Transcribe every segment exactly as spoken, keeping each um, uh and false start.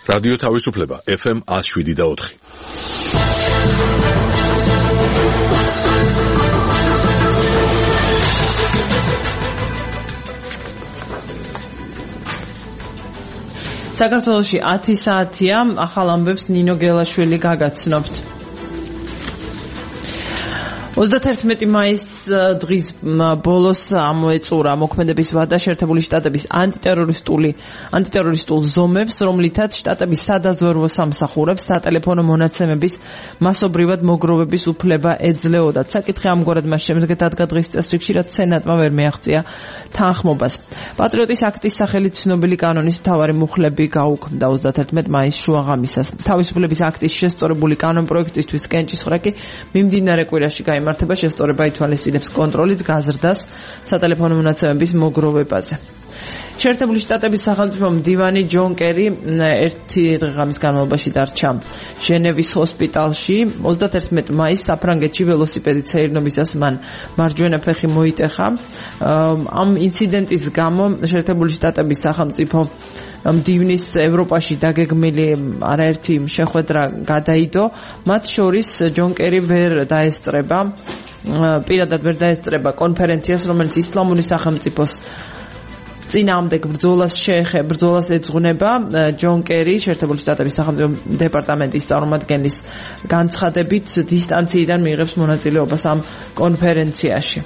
რადიო თავისუფლება ეფ ემ one oh seven და four. საქართველოში ათი საათია, ახალ ამბებს ნინო გელაშვილი გაგაცნობთ. ოცდაათი მაისს დღის ბოლოს ამოეწურა მოქმედების ვადა შეერთებული შტატების ანტიტერორისტული ანტიტერორისტულ ზომებს, რომლითაც შტატები სადაზვერვო სამსახურებს სატელეფონო მონაცემების მასობრივად მოგროვების უფლება ეძლეოდათ. საკითხი ამგვარად მას შემდეგ დადგა დღის წესრიგში, რაც სენატმა ვერ მიაღწია თანხმობას. პატრიოტის აქტის სახელით ცნობილი კანონის მთავარი მუხლები გაუქმდა ოცდაათი მაისს შუაღამისას. თავისუფლების აქტის შესწორებული კანონპროექტისთვის კენჭისყრა კი მიმდინარე კვირაში გაიმართა. მართება შესწორება ითვალისწინებს კონტროლის გაზრდას სატელეფონო მონაცემების მოგროვებაზე. შეერთებული შტატების სახელმწიფო მდივანი ჯონ კერი ერთი დღის განმავლობაში დარჩა ჟენევის ჰოსპიტალში. ოცდაათი მაისს საფრანგეთში ველოსიპედით სეირნობისას მან მარჯვენა ფეხი მოიტეხა. ამ ინციდენტის გამო შეერთებული შტატების სახელმწიფო მდივნის ევროპაში დაგეგმილი არაერთი შეხვედრა გადაიდო. მათ შორის ჯონ კერი ვერ დაესწრება პირადად ვერ დაესწრება კონფერენციას, რომელიც ისლამური სახელმწიფოს წინააღმდეგ ბრძოლას შეეხება, ბრძოლას ეძღვნება. ჯონ კერი შეერთებული შტატების სახელმწიფო დეპარტამენტის წარმომადგენლის განცხადებით დისტანციიდან მიიღებს მონაწილეობას ამ კონფერენციაში.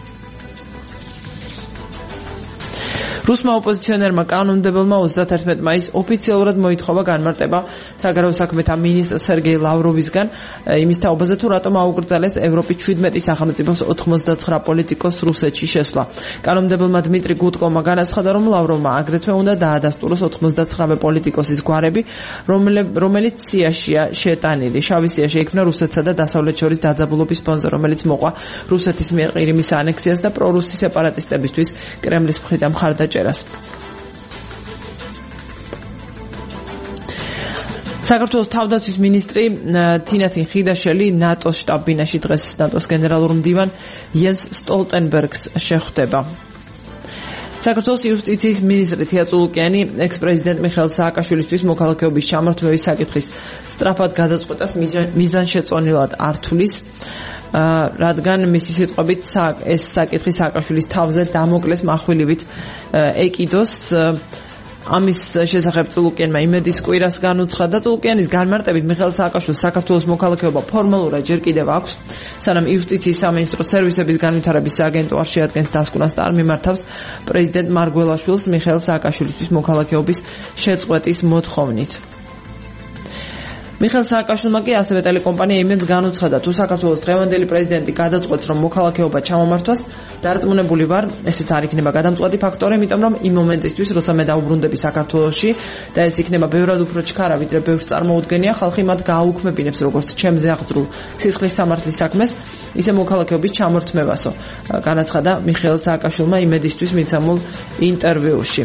რუსმა ოპოზიციონერმა კანონმდებელმა ოცდაათი მაისს ოფიციალურად მოითხოვა განმარტება საგარეო საქმეთა მინისტრ სერგეი ლავროვისგან იმის თაობაზე, თუ რატომ აუკრძალეს ევროპის შვიდმეტი სახელმწიფოს ოცდათხმეტ პოლიტიკოს რუსეთში შესვლა. კანონმდებელმა დმიტრი გუდკოვმა განაცხადა, რომ ლავროვმა აგრეთვე უნდა დაადასტუროს ოცდათხმეტ პოლიტიკოსის გვარები, რომელიც სიაშია შეტანილი. შავი სიაში ექმნა რუსეთსა და დასავლეთ შორის დაძაბულობის ფონზე, რომელიც მოყვა რუსეთის მიერ ყირიმის ანექსიას და პრორუსი სეპარატისტებისთვის კრემლის მხრიდან მხარდაჭერას. საქართველოს თავდაცვის მინისტრი თინათინ ხიდაშელი ნატოს შტაბ-ბინაში დღეს ნატოს გენერალურ მდივან იენს სტოლტენბერგს შეხვდება. საქართველოს იუსტიციის მინისტრი თია წულუკიანი ექს-პრეზიდენტ მიხეილ სააკაშვილისთვის მოქალაქეობის ჩამორთმევის საკითხის სწრაფად გადაწყვეტას მიზანშეწონილად არ თulis, რადგან მისი სიტყვებით ეს საკითხი სააკაშვილის თავზე დამოკლეს מחვილივით ეკიდოს. ამის შესახებ წულუკიანმა იმედის კვირას განუცხადა. წულუკიანის განმარტებით მიხეილ სააკაშვილს საქართველოს მოქალაქეობა ფორმალურად ჯერ კიდევ აქვს, სანამ იუსტიციის სამინისტრო სერვისების განვითარების სააგენტო არ შეადგენს დასკვნას და არ მიმართავს პრეზიდენტ მარგველაშვილს მიხეილ სააკაშვილისთვის მოქალაქეობის შეწყვეტის მოთხოვნით. მიხეილ სააკაშვილმა კი ასევე ტელეკომპანია იმედს განუცხადა, თუ საქართველოს დღევანდელი პრეზიდენტი გადაწყვეტს, რომ მოქალაქეობა ჩამომართვას, დარწმუნებული ვარ, ესეც არ იქნება გადამწყვეტი ფაქტორი, იმიტომ რომ იმ მომენტისთვის, როცა მე დაუბრუნდები საქართველოში და ეს იქნება ბევრად უფრო ჩქარა, ვიდრე ბევრს წარმოუდგენია, ხალხი მათ გააუქმებინებს როგორც ჩემზე აღძრულ სისხლის სამართლის საქმეს, ისე მოქალაქეობის ჩამორთმევასო, განაცხადა მიხეილ სააკაშვილმა იმედისთვის მიცემულ ინტერვიუში.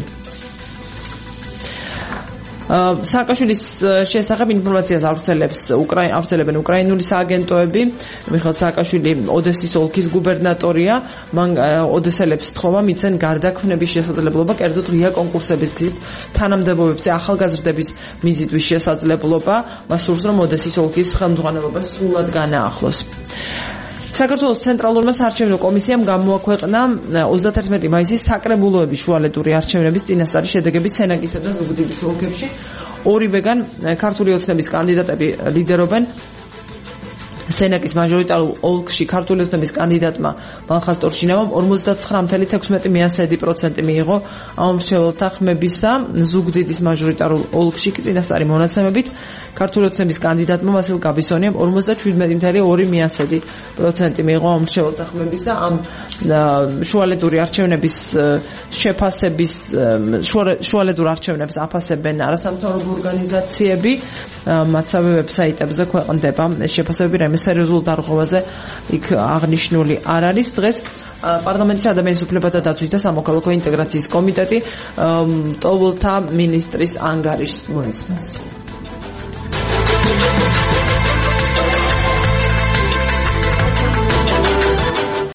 სააკაშვილის შესახებ ინფორმაციას ავრცელებს ავრცელებენ უკრაინული სააგენტოები. მიხეილ სააკაშვილი ოდესის ოლქის გუბერნატორია. მან ოდესელებს თხოვა მიცენ გარდაქმნების შესაძლებლობა, კერძოდ ღია კონკურსების გზით თანამდებობებზე ახალგაზრდების მიზიდვის შესაძლებლობა. მას სურს, რომ ოდესის ოლქის ხელმძღვანელობა სრულად განაახლოს. საქართველოს ცენტრალურმა საარჩევნო კომისიამ გამოაქვეყნა ოცდაათი მაისის საკრებულოების შუალედური არჩევნების წინასწარი შედეგები სენაკისა და ზუგდიდის ოლქებში. ორივეგან ქართული ოცნების კანდიდატები ლიდერობენ. სენაკის მაჟორიტარულ ოლქში ქართული ოცნების კანდიდატმა მალხაზ ტორშინავამ ორმოცდათხრამი თექვსმეტი პროცენტი მიიღო ამომრჩეველთა ხმებისა. ზუგდიდის მაჟორიტარულ ოლქში კი წინასწარი მონაცემებით ქართული ოცნების კანდიდატმა ვასილ გაბისონიამ ორმოცდაშვიდმეტი პროცენტი მიიღო ამომრჩეველთა ხმებისა. ამ შუალედური არჩევნების შეფასების შუალედურ არჩევნებს აფასებენ არასამთავრობო ორგანიზაციები. მათსავე ვებსაიტებზე ქვეყნდება ეს შეფასებები, რამე სერიოზულ დარღვევაზე იქ აღნიშნული არ არის. დღეს პარლამენტის ადამიანის უფლებათა დაცვის და სამოქალაქო ინტეგრაციის კომიტეტი მტოვლთა მინისტრის ანგარიშს მოისმენს.